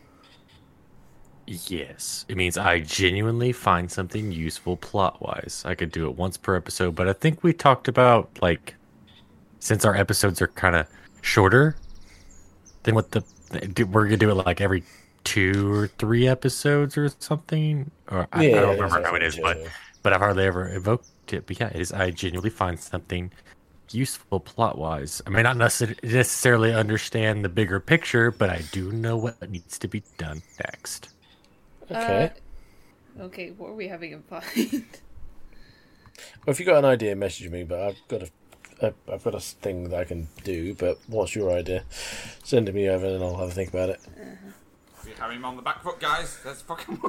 Yes. It means I genuinely find something useful plot-wise. I could do it once per episode, but I think we talked about, like, since our episodes are kind of shorter, then what the... We're going to do it, like, every two or three episodes or something? Or I, Yeah, I don't remember that's how it what is, it but, is. but I've hardly ever evoked it. But yeah, it is, I genuinely find something useful plot-wise. I may not necess- necessarily understand the bigger picture, but I do know what needs to be done next. Okay. Uh, okay, what are we having in mind? Well, if you've got an idea, message me, but I've got a, a I've got a thing that I can do, but what's your idea? Send it me over and I'll have a think about it. We have him on the back foot, guys. Let's fucking.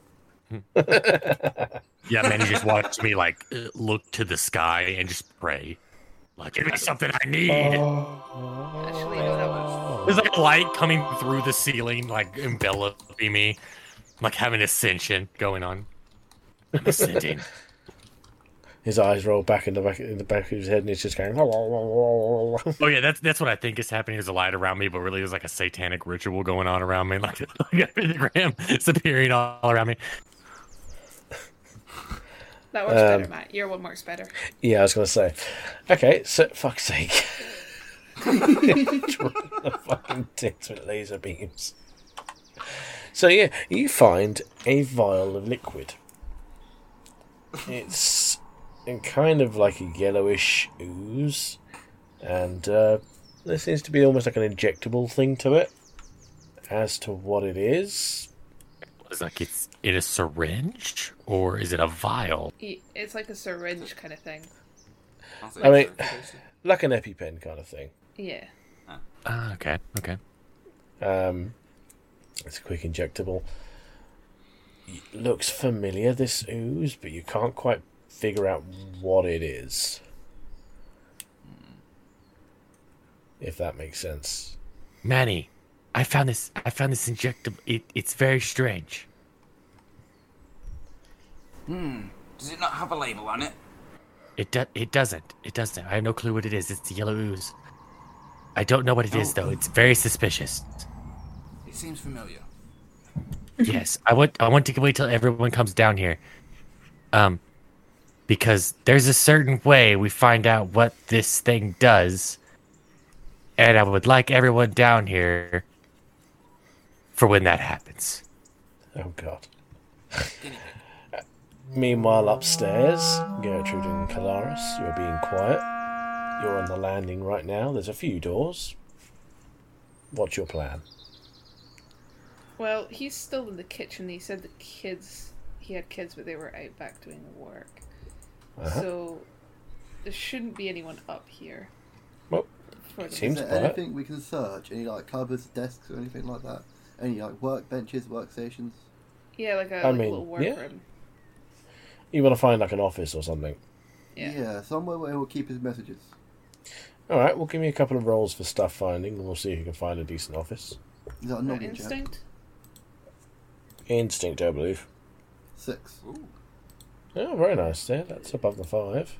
Yeah, man, you just watch me, like, uh, look to the sky and just pray. Like, give me something I need. Actually, no, that was. There's like a light coming through the ceiling, like enveloping me, like having ascension going on. I'm ascending. His eyes roll back in the back in the back of his head, and he's just going. Oh yeah, that's that's what I think is happening. There's a light around me, but really there's like a satanic ritual going on around me, like, like a pentagram is appearing all around me. That works Um, better, Matt. Your one works better. Yeah, I was going to say. Okay, so fuck's sake. The fucking tits with laser beams. So yeah, you find a vial of liquid. It's in kind of like a yellowish ooze, and uh, there seems to be almost like an injectable thing to it. As to what it is, It's like it's in a syringe, or is it a vial? Y- It's like a syringe kind of thing. I mean, like an EpiPen kind of thing. Yeah. Ah, okay, okay. Um, it's a quick injectable. It looks familiar, this ooze, but you can't quite figure out what it is. If that makes sense. Manny, I found this. I found this injectable. It, it's very strange. Does it not have a label on it? It do, It doesn't. It doesn't. I have no clue what it is. It's the yellow ooze. I don't know what it is, though. It's very suspicious. It seems familiar. Yes, I want. I want to wait till everyone comes down here. Um, because there's a certain way we find out what this thing does, and I would like everyone down here for when that happens. Oh, God. Meanwhile, upstairs, Gertrude and Calaris, you're being quiet. You're on the landing right now. There's a few doors. What's your plan? Well, he's still in the kitchen. He said the kids, he had kids, but they were out back doing work. Uh-huh. So there shouldn't be anyone up here. Well, For it the- seems Is there quiet. anything we can search? Any like cupboards, desks, or anything like that? Any like workbenches, workstations? Yeah, like a, I like mean, a little yeah. workroom. You want to find like an office or something. Yeah. somewhere where he'll keep his messages. All right, well, give me a couple of rolls for stuff finding, and we'll see if you can find a decent office. Is that a Uh, noggin check? instinct? Instinct, I believe. Six. Oh, very nice there. That's above the five.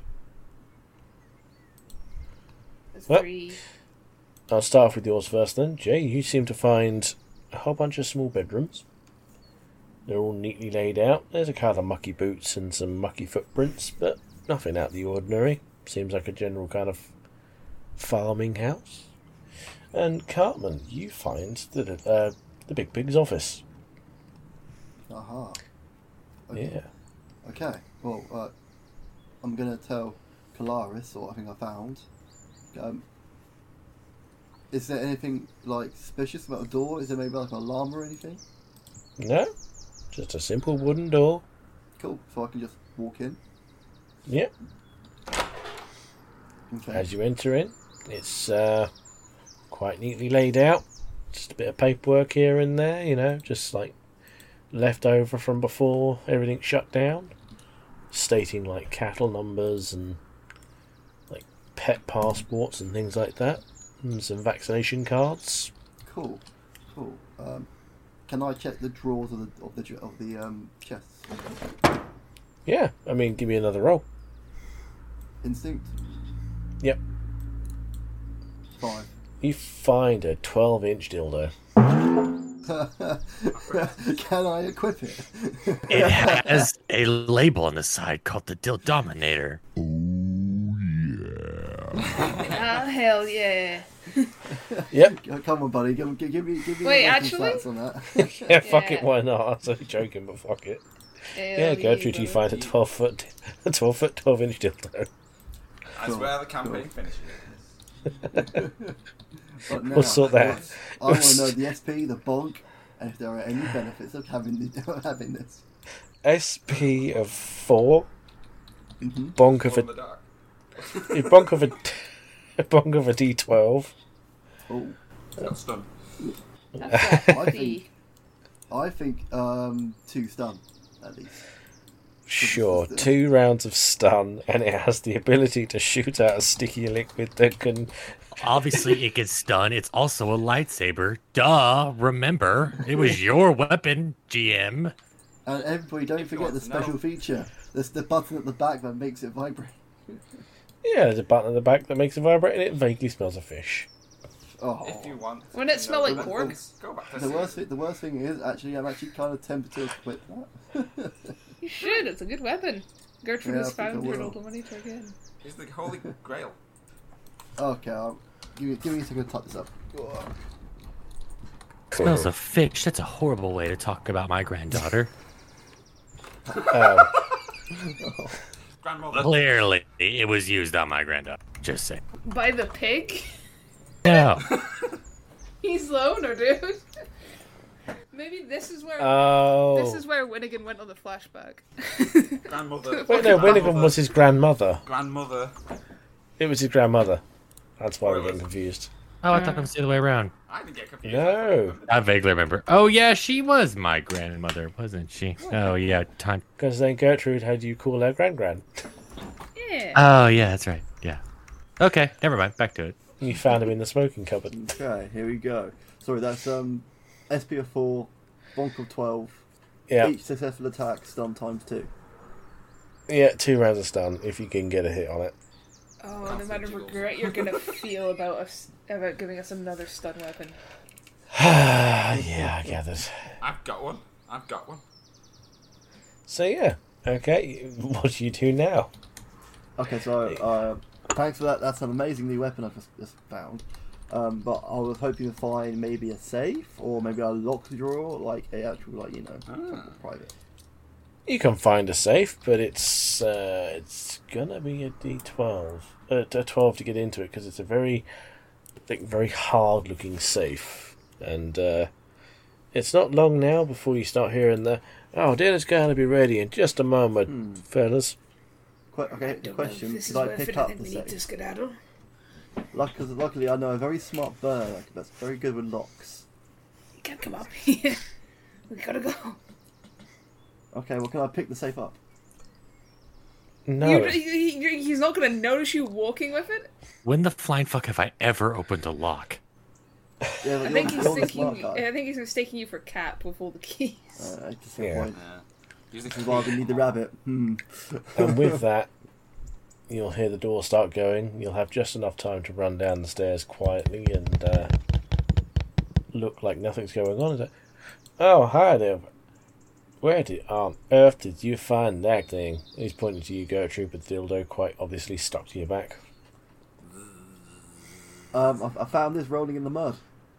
It's Well- three. I'll start off with yours first then. Jay, you seem to find a whole bunch of small bedrooms. They're all neatly laid out. There's a couple of mucky boots and some mucky footprints, but nothing out of the ordinary. Seems like a general kind of farming house. And Cartman, you find the uh, the Big Pig's office. Aha. Okay. Yeah. Okay. Well, uh, I'm gonna tell Colaris what I think I found. Um, is there anything like suspicious about the door? Is there maybe like an alarm or anything? No, just a simple wooden door. Cool. So I can just walk in. Yep. Okay. As you enter in, it's uh, quite neatly laid out. Just a bit of paperwork here and there, you know, just like left over from before everything shut down, stating like cattle numbers and like pet passports and things like that, and some vaccination cards. Cool. Cool. Um, can I check the drawers of the of the of the um chests? Yeah, I mean, give me another roll. Instinct. Yep. Five. You find a twelve-inch dildo. Can I equip it? It has a label on the side called the Dildominator. Ah, hell yeah. Yep. Oh, come on, buddy. Give, give, give me, give me Wait, some actually? stats on that. Yeah, fuck Yeah. it, why not? I was only joking, but fuck it. Hell Yeah, Gertrude, you brother. find a twelve foot, a twelve foot, twelve inch dildo. That's Cool, where the campaign cool. finishes. But now, We'll sort that. I want to know the S P, the bonk, and if there are any benefits of having the, having this. S P of four, Mm-hmm. bonk of Glow in a, the dark. a bonk of a, a bonk of a D twelve. Oh, Got stunned. That's I a think- I think um, two stun at least. Sure, two rounds of stun, and it has the ability to shoot out a sticky liquid that can. Obviously, it gets stun. It's also a lightsaber. Duh. Remember, it was your weapon, G M. And everybody, don't If you forget the want to know. special feature. There's the button at the back that makes it vibrate. Yeah, there's a button at the back that makes it vibrate, and it vaguely smells of fish. Oh. If you want. Wouldn't it to smell know like the pork? methods, Go back to The see. worst, thing, the worst thing is, actually, I'm actually kind of tempted to equip that. You should, it's a good weapon. Gertrude Yeah, I has think I found her will. old money to again. It's the holy grail. Okay, I'll, give, me, give me a second to type this up. Smells of fish. That's a horrible way to talk about my granddaughter. Um, Grandmother. Clearly, it was used on my granddaughter. Just saying. By the pig? No. He's loner, dude. Maybe this is where oh. this is where Winnigan went on the flashback. Grandmother. Wait, no, Grandmother. Winnigan was his grandmother. Grandmother. It was his grandmother. That's why we're Spoilers. getting confused. Oh, I thought it was the other way around. I didn't get confused. No. I vaguely remember. Oh, yeah, she was my grandmother, wasn't she? Oh, yeah, time. Because then Gertrude had you call her Grand Grand. Yeah. Oh, yeah, that's right. Yeah. Okay, never mind. Back to it. You found him in the smoking cupboard. Okay, here we go. Sorry, that's um, S P of four, bonk of twelve, Yeah, each successful attack, stun times two. yeah, two rounds of stun if you can get a hit on it. Oh, no Constant matter jiggles. regret you're gonna feel about us about giving us another stun weapon. Yeah, I gathered. I've got one. I've got one. So yeah, okay. What do you do now? Okay, so uh, thanks for that. That's an amazing new weapon I've just, just found. Um, but I was hoping to find maybe a safe or maybe a locked drawer, like a actual, like you know, Ah. private. You can find a safe, but it's uh, it's gonna be a D twelve, uh, a twelve to get into it because it's a very, like, very hard-looking safe, and uh, it's not long now before you start hearing the "Oh, dinner's going to be ready in just a moment, Hmm. fellas." Que- okay, Don't know question: if this Did is I worth pick it. I up think the we need to safe? skedaddle. Luck- 'cause luckily, I know a very smart burner like, that's very good with locks. You can't come up here. We gotta go. Okay, well, can I pick the safe up? No, You, you, you, he's not gonna notice you walking with it. When the flying fuck have I ever opened a lock? Yeah, but I you're, think he's you're the thinking. smart guy. I think he's mistaking you for Cap with all the keys. Uh, that's the Yeah. point. Yeah. Use the This is why we need the rabbit. Hmm. and with that, you'll hear the door start going. You'll have just enough time to run down the stairs quietly and uh, look like nothing's going on. He's like, "Oh, hi there. Where did, on earth did you find that thing?" He's pointing to you, Gertrude, with the dildo quite obviously stuck to your back. Um, I, I found this rolling in the mud.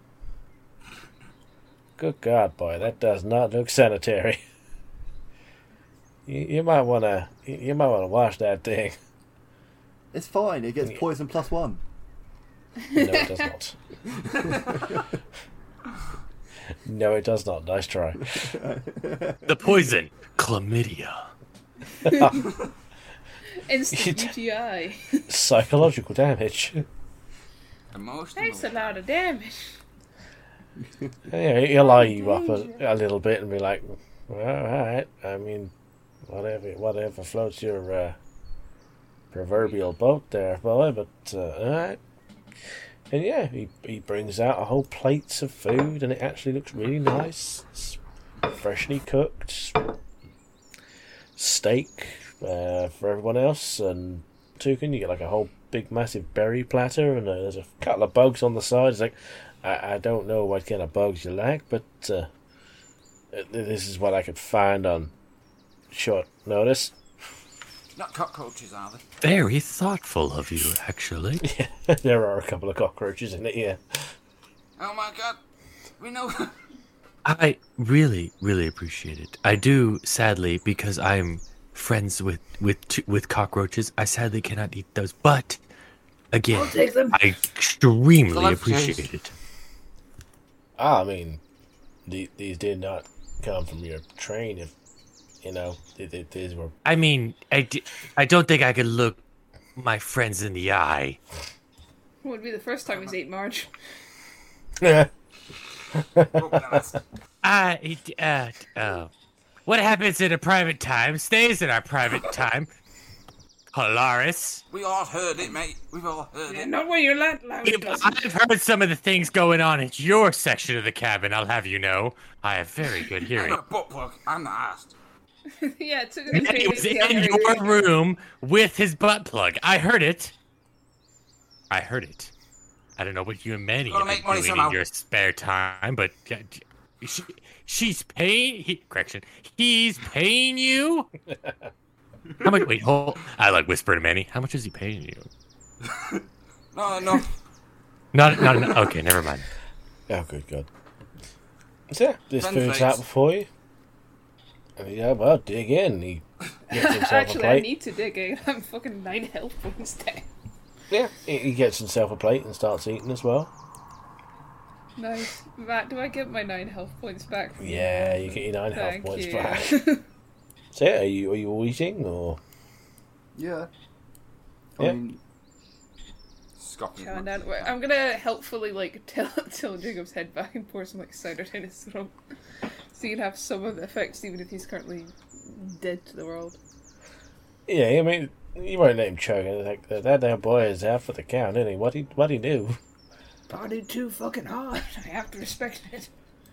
Good God, boy, that does not look sanitary. you, you might want to, you might want to wash that thing. It's fine. It gets poison plus one. No, it does not. No, it does not. Nice try. The poison, chlamydia. Instant U T I. Psychological damage. Emotional. That's a lot of damage. Yeah, he'll eye you up a, a little bit and be like, well, alright, I mean, whatever whatever floats your uh, proverbial boat there, boy, but uh, alright. And yeah, he, he brings out a whole plates of food and it actually looks really nice. It's freshly cooked. Steak uh, for everyone else, and Toucan, you get like a whole big massive berry platter, and uh, there's a couple of bugs on the side. It's like, I, I don't know what kind of bugs you like, but uh, this is what I could find on short notice. Not cockroaches, are they? Very thoughtful of you, actually. Yeah, there are a couple of cockroaches in it, yeah. Oh my god. We know. I really, really appreciate it. I do, sadly, because I'm friends with with t- with cockroaches. I sadly cannot eat those, but again, I'll take them. I extremely Well, that's appreciate nice. it. Ah, I mean, the, these did not come from your train, if, you know, they, they, these were... I mean, I, d- I don't think I could look my friends in the eye. Would be the first time he's ate Marge. I, it, uh, uh, what happens in a private time stays in our private time. Polaris. We all heard it, mate. We've all heard Yeah, it. not when you're loud, loud it doesn't. I've heard some of the things going on in your section of the cabin, I'll have you know. I have very good I'm hearing. not a butt plug. I'm the asked. Yeah, it took And he was in your room with his butt plug. I heard it. I heard it. I don't know what you and Manny Gotta are make money doing somehow. in your spare time, but yeah, she, she's paying. He, correction, he's paying you. How much? Wait, hold. I like whisper to Manny. How much is he paying you? No, no. Not, not enough. Okay, never mind. Oh, good God. So, yeah, this Fun food's facts. out before you. And yeah, well, dig in. He gets himself a Actually, I plate. need to dig in. I'm fucking nine health points down. Yeah, he, he gets himself a plate and starts eating as well. Nice. Matt, do I get my nine health points back? From Yeah, you? you get your nine health Thank points you. back. So yeah, are you are you all eating or? Yeah. I Yeah. mean, Scotland. Chowing down. Wait, I'm gonna helpfully like tilt, tilt Jacob's head back and pour some like cider down his throat, so you can have some of the effects, even if he's currently dead to the world. Yeah, I mean, you won't let him choke. It's like that damn boy is out for the count, isn't he? What he what he do? Partied too fucking hard. I have to respect it.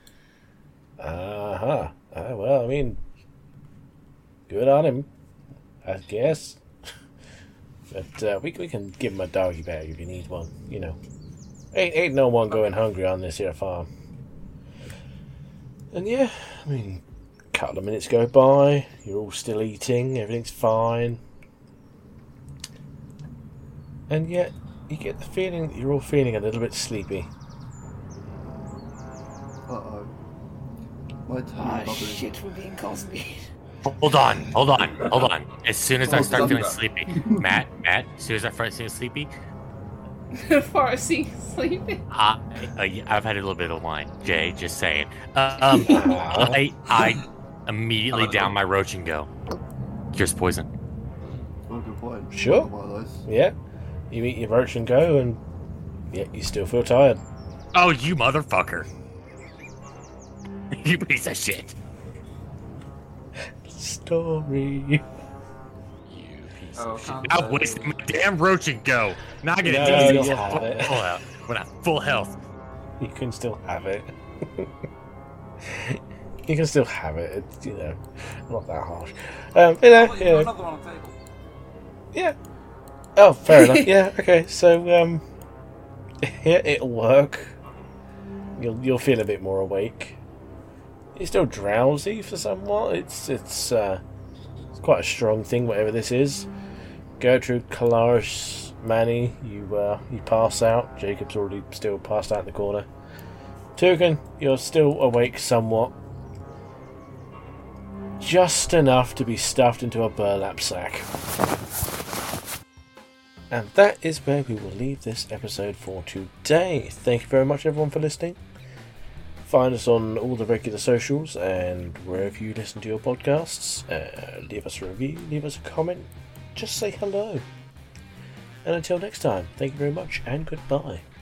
Uh huh. Uh, well, I mean, good on him, I guess. But uh, we we can give him a doggy bag if you need one. You know, ain't ain't no one going hungry on this here farm. And yeah, I mean, a couple of minutes go by. You're all still eating. Everything's fine. And yet, you get the feeling that you're all feeling a little bit sleepy. uh oh. My tummy Ah, bubbling. shit, we're being constipated. Hold on, hold on, hold on. As soon as I Oh, start stop feeling that. sleepy, Matt, Matt. As soon as I start feeling sleepy, Farsi sleeping. I, I, I've had a little bit of wine. Jay, just saying. Uh, um, I, I immediately down my roach and go. Here's poison. Oh, good point. Sure. One of those. Yeah, you eat your roach and go, and yeah, you still feel tired. Oh, you motherfucker! You piece of shit! Story. Oh, can't I've say. wasted my damn roach and go. Not gonna No, do you this. have Full, it. full health. When I'm full health. You can still have it. You can still have it. It's, you know, not that harsh. Um, you know, Oh, you you got know, another one on the table. yeah. Oh, fair enough. Yeah. Okay. So, um, yeah, it'll work. You'll you'll feel a bit more awake. You're still drowsy for somewhat. It's it's uh, it's quite a strong thing, whatever this is. Gertrude, Kalaris, Manny, you uh, you pass out. Jacob's already still passed out in the corner. Tugan, you're still awake somewhat. Just enough to be stuffed into a burlap sack. And that is where we will leave this episode for today. Thank you very much, everyone, for listening. Find us on all the regular socials and wherever you listen to your podcasts. Uh, leave us a review, leave us a comment, just say hello. And until next time, thank you very much and goodbye.